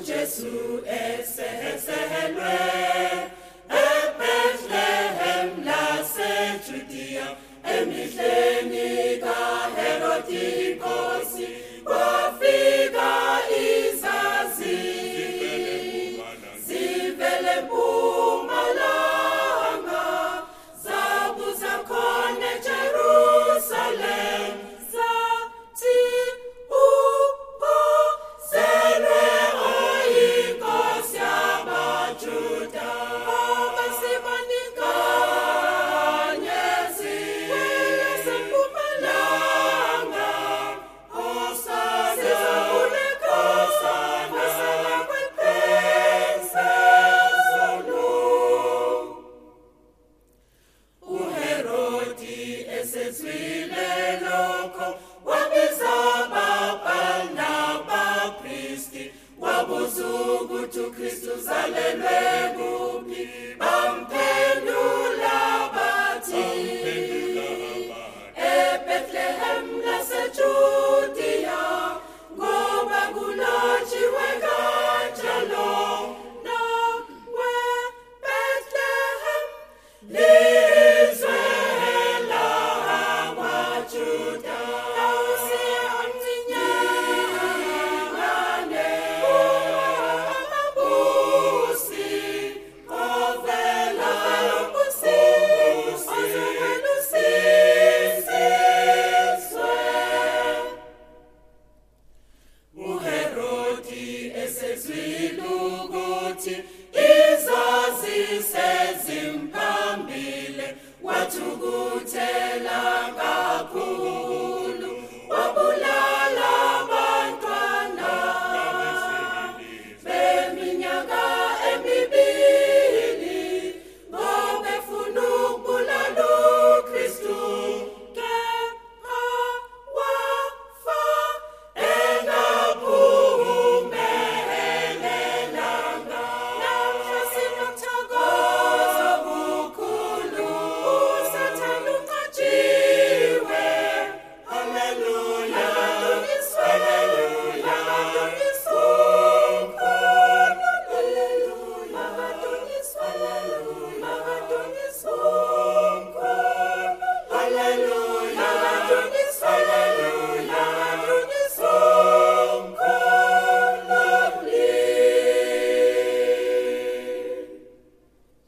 uJesu esehelwe eBethlehem laseJudiya emihleni kaHerodi inkosi kwafika izazi zivele Mpumalanga zabuza khona eJerusalem zathi uposelwe oyinkosi yabaJuda abasibanikanye zivele Mpumalanga osazuleka masala kwephezulu uHerodi esezwile lokho wabiza ababhali nabapristi wabuza ukuthi uKristu uzalelwe kuphi bamphendula bathi eBethlehem laseJudiya ngoba kulotshiwe kanjalo nawe Bethlehem lizwe lakwaJuda awusiye omncinyane amabusi ovela ozovela usizwe uHerodi esezwile ukuthi